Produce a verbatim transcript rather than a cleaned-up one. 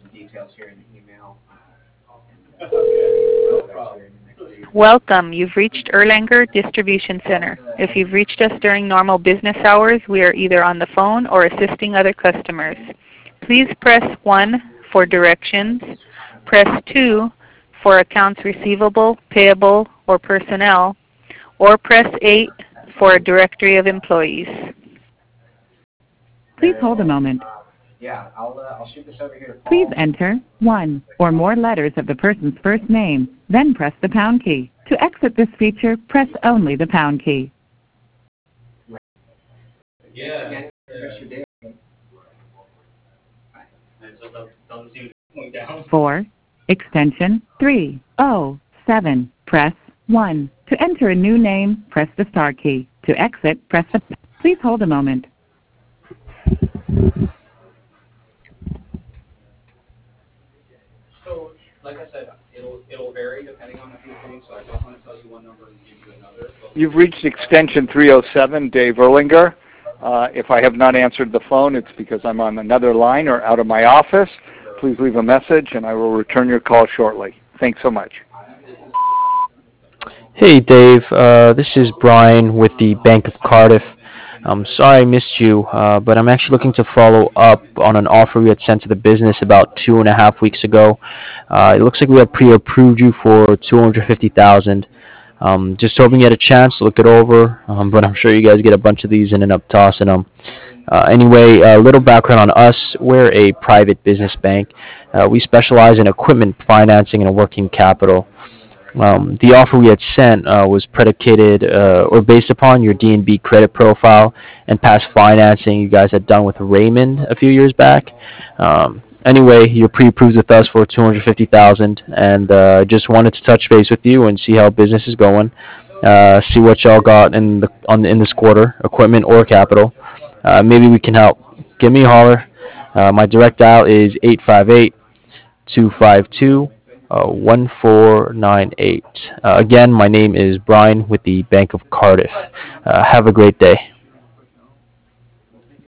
Welcome. You've reached Erlanger Distribution Center. If you've reached us during normal business hours, we are either on the phone or assisting other customers. Please press one for directions. Press two for accounts receivable, payable, or personnel, or press eight for a directory of employees. Please hold a moment. Please enter one or more letters of the person's first name, then press the pound key. To exit this feature, press only the pound key. Yeah. For extension three oh seven, press one. To enter a new name, press the star key. To exit, press the... Please hold a moment. So, like I said, it'll it'll vary depending on a few things. So I don't want to tell you one number and give you another. You've reached extension three oh seven, Dave Erlinger. Uh, if I have not answered the phone, it's because I'm on another line or out of my office. Please leave a message, and I will return your call shortly. Thanks so much. Hey, Dave. Uh, this is Brian with the Bank of Cardiff. I'm sorry I missed you, uh, but I'm actually looking to follow up on an offer we had sent to the business about two and a half weeks ago. Uh, it looks like we had pre-approved you for two hundred fifty thousand dollars. Um, just hoping you had a chance to look it over, um, but I'm sure you guys get a bunch of these and end up tossing them. Uh, anyway, a little background on us. We're a private business bank. Uh, we specialize in equipment financing and working capital. Um, the offer we had sent uh, was predicated uh, or based upon your D and B credit profile and past financing you guys had done with Raymond a few years back. Um, anyway, you're pre-approved with us for two hundred fifty thousand dollars, and uh, just wanted to touch base with you and see how business is going. Uh, see what y'all got in the on in this quarter, equipment or capital. Uh, maybe we can help. Give me a holler. Uh, my direct dial is eight five eight, two five two, one four nine eight. Uh, again, my name is Brian with the Bank of Cardiff. Uh, have a great day.